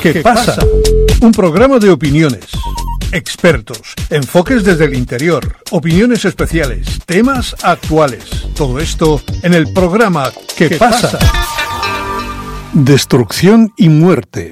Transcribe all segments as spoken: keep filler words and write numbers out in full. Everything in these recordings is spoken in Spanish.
¿Qué pasa? Un programa de opiniones, expertos, enfoques desde el interior, opiniones especiales, temas actuales. Todo esto en el programa ¿Qué pasa? Destrucción y muerte.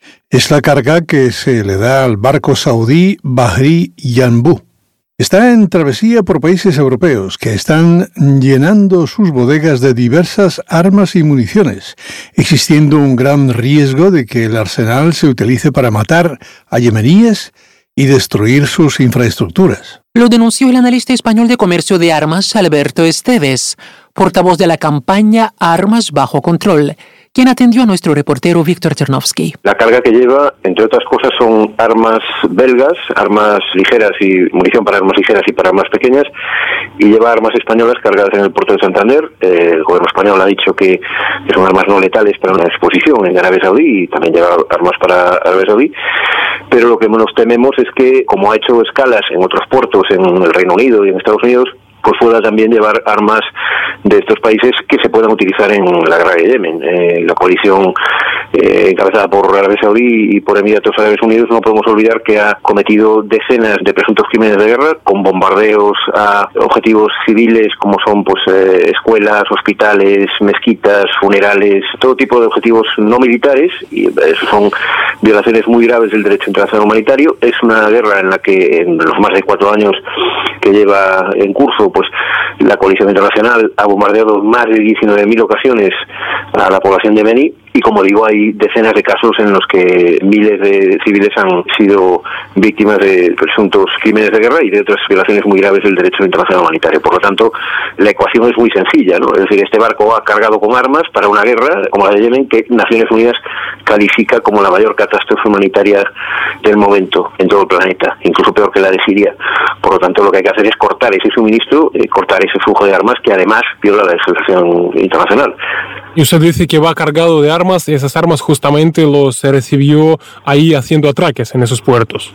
Es la carga que se le da al barco saudí Bahri Yanbu. Está en travesía por países europeos que están llenando sus bodegas de diversas armas y municiones, existiendo un gran riesgo de que el arsenal se utilice para matar a yemeníes y destruir sus infraestructuras. Lo denunció el analista español de comercio de armas Alberto Esteves, portavoz de la campaña Armas Bajo Control, quien atendió a nuestro reportero Víctor Chernovsky. La carga que lleva, entre otras cosas, son armas belgas, armas ligeras y munición para armas ligeras y para armas pequeñas, y lleva armas españolas cargadas en el puerto de Santander. Eh, el gobierno español ha dicho que son armas no letales para una exposición en Arabia Saudí, y también lleva armas para Arabia Saudí. Pero lo que menos tememos es que, como ha hecho escalas en otros puertos, en el Reino Unido y en Estados Unidos, pues pueda también llevar armas de estos países que se puedan utilizar en la guerra de Yemen. Eh, la coalición eh, encabezada por Arabia Saudí y por Emiratos Árabes Unidos, no podemos olvidar que ha cometido decenas de presuntos crímenes de guerra, con bombardeos a objetivos civiles como son pues eh, escuelas, hospitales, mezquitas, funerales, todo tipo de objetivos no militares, y eso son violaciones muy graves del derecho internacional humanitario. Es una guerra en la que en los más de cuatro años que lleva en curso, pues la coalición internacional ha bombardeado más de diecinueve mil ocasiones a la población yemení, y como digo, hay decenas de casos en los que miles de civiles han sido víctimas de presuntos crímenes de guerra y de otras violaciones muy graves del derecho internacional humanitario. Por lo tanto, la ecuación es muy sencilla, ¿no? Es decir, este barco ha cargado con armas para una guerra como la de Yemen, que Naciones Unidas califica como la mayor catástrofe humanitaria del momento en todo el planeta, incluso peor que la de Siria. Por lo tanto, lo que hay que hacer es cortar ese suministro, eh, cortar ese flujo de armas que además viola la legislación internacional. Y usted dice que va cargado de armas, y esas armas justamente los recibió ahí haciendo atraques en esos puertos.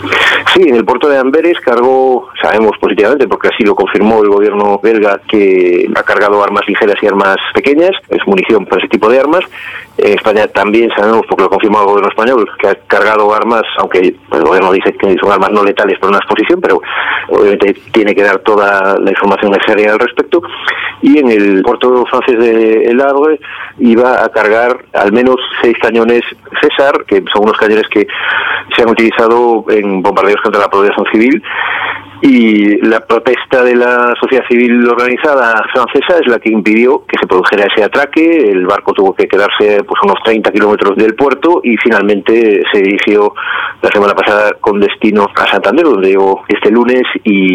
Sí, en el puerto de Amberes cargó, sabemos positivamente, porque así lo confirmó el gobierno belga, que ha cargado armas ligeras y armas pequeñas, es munición para ese tipo de armas. En España también sabemos, porque lo confirmó el gobierno español, que ha cargado armas, aunque el gobierno dice que son armas no letales para una exposición, pero obviamente tiene que dar toda la información necesaria al respecto. Y en el puerto francés de El Havre iba a cargar al menos seis cañones César, que son unos cañones que se han utilizado en bombardeos contra la población civil, y la protesta de la sociedad civil organizada francesa es la que impidió que se produjera ese atraque. El barco tuvo que quedarse pues unos treinta kilómetros del puerto y finalmente se dirigió la semana pasada con destino a Santander, donde llegó este lunes,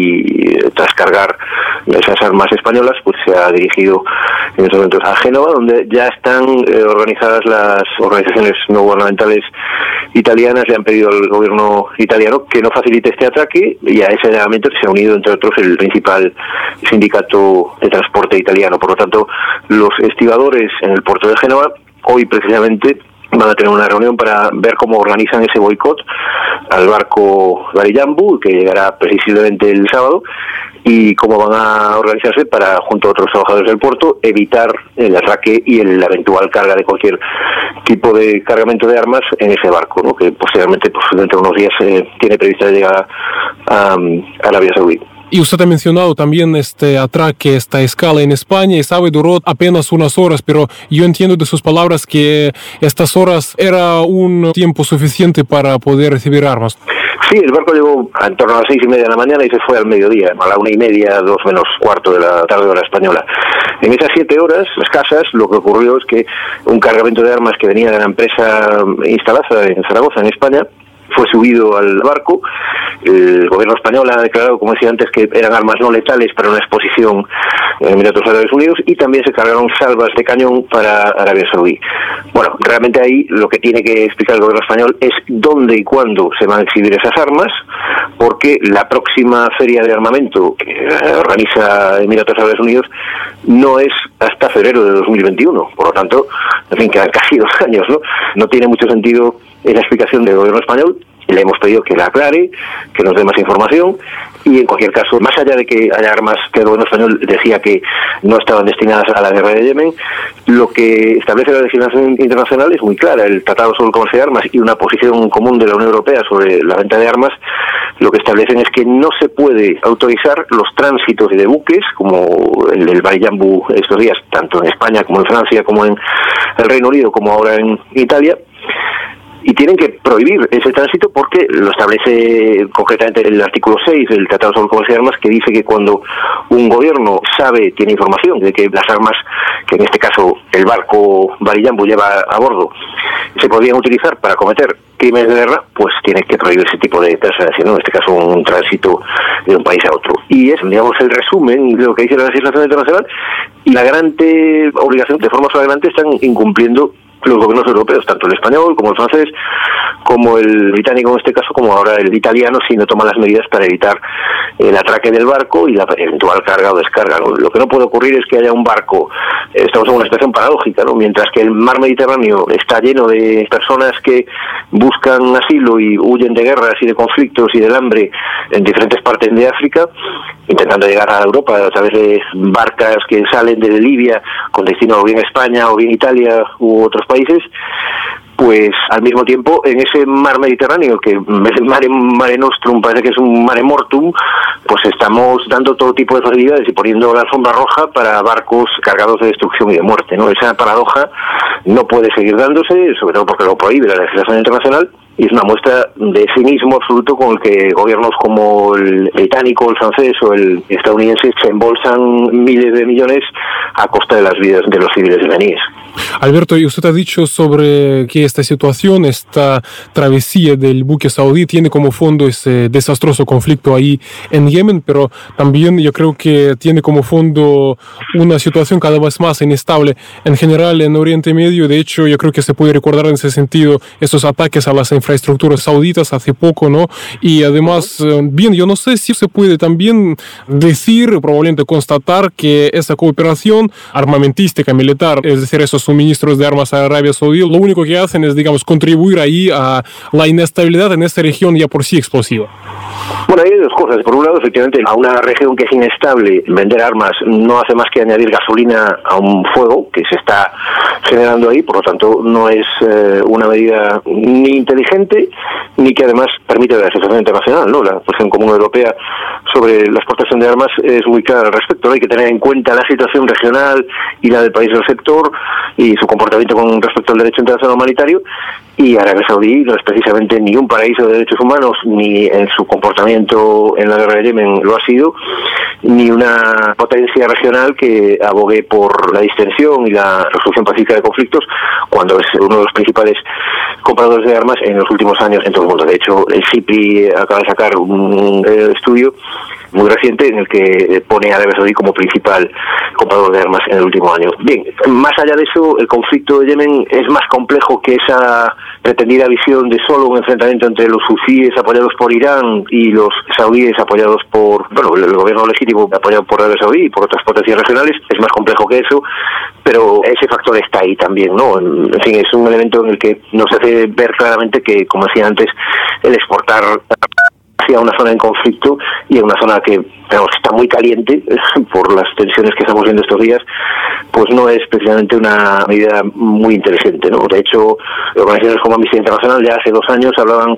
y tras cargar esas armas españolas pues se ha dirigido en estos momentos a Génova, donde ya están eh, organizadas las organizaciones no gubernamentales italianas. Le han pedido al gobierno italiano que no facilite este ataque, y a ese llamamiento se ha unido, entre otros, el principal sindicato de transporte italiano. Por lo tanto, los estibadores en el puerto de Génova hoy precisamente van a tener una reunión para ver cómo organizan ese boicot al barco Bahri Yanbu, que llegará precisamente el sábado, y cómo van a organizarse para, junto a otros trabajadores del puerto, evitar el atraque y la eventual carga de cualquier tipo de cargamento de armas en ese barco, ¿no? Que posteriormente, pues dentro de unos días, eh, tiene prevista llegar a, a Arabia Saudí. Y usted ha mencionado también este atraque, esta escala en España, y sabe, duró apenas unas horas, pero yo entiendo de sus palabras que estas horas era un tiempo suficiente para poder recibir armas. Sí, el barco llegó en torno a las seis y media de la mañana y se fue al mediodía, a la una y media, dos menos cuarto de la tarde hora española. En esas siete horas escasas, lo que ocurrió es que un cargamento de armas que venía de la empresa instalada en Zaragoza, en España, fue subido al barco. El gobierno español ha declarado, como decía antes, que eran armas no letales para una exposición en Emiratos Árabes Unidos, y también se cargaron salvas de cañón para Arabia Saudí. Bueno, realmente ahí lo que tiene que explicar el gobierno español es dónde y cuándo se van a exhibir esas armas, porque la próxima feria de armamento que organiza Emiratos Árabes Unidos no es hasta febrero de dos mil veintiuno. Por lo tanto, en fin, quedan casi dos años, ¿no? No tiene mucho sentido esa explicación del gobierno español. Le hemos pedido que la aclare, que nos dé más información, Y en cualquier caso, más allá de que haya armas que el gobierno español decía que no estaban destinadas a la guerra de Yemen, lo que establece la legislación internacional es muy clara. El Tratado sobre el Comercio de Armas y una posición común de la Unión Europea sobre la venta de armas, lo que establecen es que no se puede autorizar los tránsitos de buques, como el del Bahri Jambu estos días, tanto en España como en Francia, como en el Reino Unido, como ahora en Italia, y tienen que prohibir ese tránsito porque lo establece concretamente el artículo seis del Tratado sobre el Comercio de Armas, que dice que cuando un gobierno sabe, tiene información de que las armas, que en este caso el barco Bahri Jambu lleva a bordo, se podrían utilizar para cometer crímenes de guerra, pues tiene que prohibir ese tipo de transacción, ¿no? En este caso un tránsito de un país a otro. Y es, digamos, el resumen de lo que dice la legislación internacional, y la gran obligación, de forma flagrante, están incumpliendo los gobiernos europeos, tanto el español como el francés, como el británico en este caso, como ahora el italiano, si no toman las medidas para evitar el atraque del barco y la eventual carga o descarga, ¿no? Lo que no puede ocurrir es que haya un barco, estamos en una situación paradójica, ¿no? Mientras que el mar Mediterráneo está lleno de personas que buscan asilo y huyen de guerras y de conflictos y del hambre en diferentes partes de África, intentando llegar a Europa a través de barcas que salen de Libia con destino o bien a España o bien Italia u otros países, pues al mismo tiempo en ese mar Mediterráneo, que el mare, mare nostrum parece que es un mare mortum, pues estamos dando todo tipo de facilidades y poniendo la alfombra roja para barcos cargados de destrucción y de muerte, ¿no? Esa paradoja no puede seguir dándose, sobre todo porque lo prohíbe la legislación internacional, y es una muestra de cinismo absoluto con el que gobiernos como el británico, el francés o el estadounidense se embolsan miles de millones a costa de las vidas de los civiles iraníes. Alberto, y usted ha dicho sobre que esta situación, esta travesía del buque saudí tiene como fondo ese desastroso conflicto ahí en Yemen, pero también yo creo que tiene como fondo una situación cada vez más inestable en general en Oriente Medio. De hecho, yo creo que se puede recordar en ese sentido estos ataques a las infraestructuras sauditas hace poco, ¿no? Y además, bien, yo no sé si se puede también decir, probablemente constatar, que esa cooperación armamentística, militar, es decir, esos suministros de armas a Arabia Saudí, lo único que hacen es, digamos, contribuir ahí a la inestabilidad en esta región ya por sí explosiva. Bueno, hay dos cosas. Por un lado, efectivamente, a una región que es inestable, vender armas no hace más que añadir gasolina a un fuego que se está generando ahí, por lo tanto, no es eh, una medida ni inteligente, ni que además permite la legislación internacional, ¿no? La posición común europea sobre la exportación de armas es muy clara al respecto, ¿no? Hay que tener en cuenta la situación regional y la del país del sector y su comportamiento con respecto al derecho internacional humanitario, y Arabia Saudí no es precisamente ni un paraíso de derechos humanos, ni en su comportamiento en la guerra de Yemen lo ha sido, ni una potencia regional que abogue por la distensión y la resolución pacífica de conflictos, cuando es uno de los principales compradores de armas en los últimos años en todo el mundo. De hecho, el SIPRI acaba de sacar un estudio muy reciente en el que pone a Arabia Saudí como principal comprador de armas en el último año. Bien, más allá de eso, el conflicto de Yemen es más complejo que esa pretendida visión de solo un enfrentamiento entre los hutíes apoyados por Irán y los saudíes apoyados por, bueno, el gobierno legítimo apoyado por Arabia Saudí y por otras potencias regionales. Es más complejo que eso, pero ese factor está ahí también, ¿no? En fin, es un elemento en el que nos hace ver claramente que, como decía antes, el exportar hacia una zona en conflicto y en una zona que, digamos, está muy caliente por las tensiones que estamos viendo estos días, pues no es precisamente una medida muy inteligente, ¿no? De hecho, organizaciones como Amnistía Internacional ya hace dos años hablaban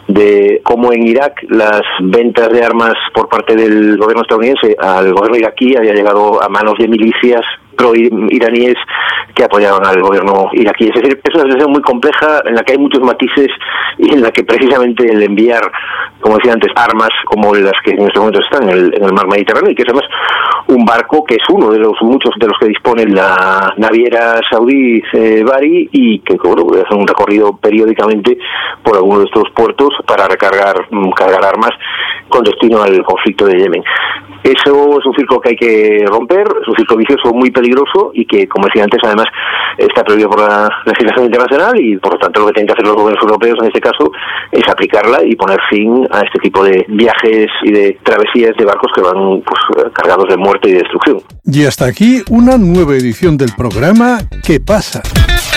de cómo en Irak las ventas de armas por parte del gobierno estadounidense al gobierno iraquí había llegado a manos de milicias pro-iraníes que apoyaban al gobierno iraquí. Es decir, es una situación muy compleja en la que hay muchos matices y en la que precisamente el enviar, como decía antes, armas como las que en este momento están en el, en el mar Mediterráneo, y que es además un barco que es uno de los muchos de los que dispone la naviera saudí eh, Bahri, y que, bueno, hace un recorrido periódicamente por alguno de estos puertos para recargar cargar armas con destino al conflicto de Yemen. Eso es un círculo que hay que romper, es un círculo vicioso muy peligroso y que, como decía antes, además está prohibido por la legislación internacional, y por lo tanto lo que tienen que hacer los gobiernos europeos en este caso es aplicarla y poner fin a este tipo de viajes y de travesías de barcos que van, pues, cargados de muerte y destrucción. Y hasta aquí una nueva edición del programa ¿Qué pasa?